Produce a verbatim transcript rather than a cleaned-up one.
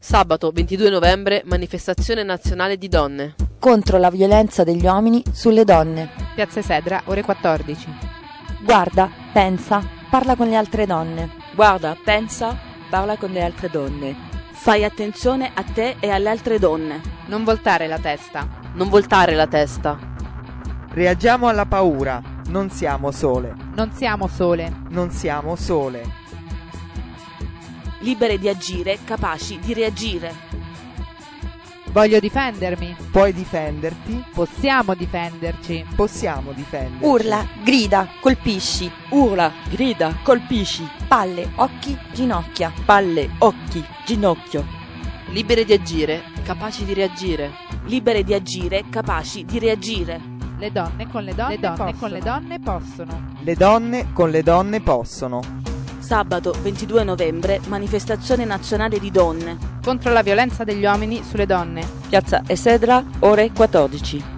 Sabato ventidue novembre, manifestazione nazionale di donne. Contro la violenza degli uomini sulle donne. Piazza Esedra, ore quattordici. Guarda, pensa, parla con le altre donne. Guarda, pensa, parla con le altre donne. Fai attenzione a te e alle altre donne. Non voltare la testa. Non voltare la testa. Reagiamo alla paura. Non siamo sole. Non siamo sole. Non siamo sole. Libere di agire, capaci di reagire. Voglio difendermi. Puoi difenderti. Possiamo difenderci. Possiamo difenderci. Urla, grida, colpisci. Urla, grida, colpisci. Palle, occhi, ginocchia. Palle, occhi, ginocchio. Libere di agire, capaci di reagire. Libere di agire, capaci di reagire. Le donne con le donne, le donne possono. con le donne possono. Le donne con le donne possono. Sabato ventidue novembre, manifestazione nazionale di donne. Contro la violenza degli uomini sulle donne. Piazza Esedra, ore quattordici.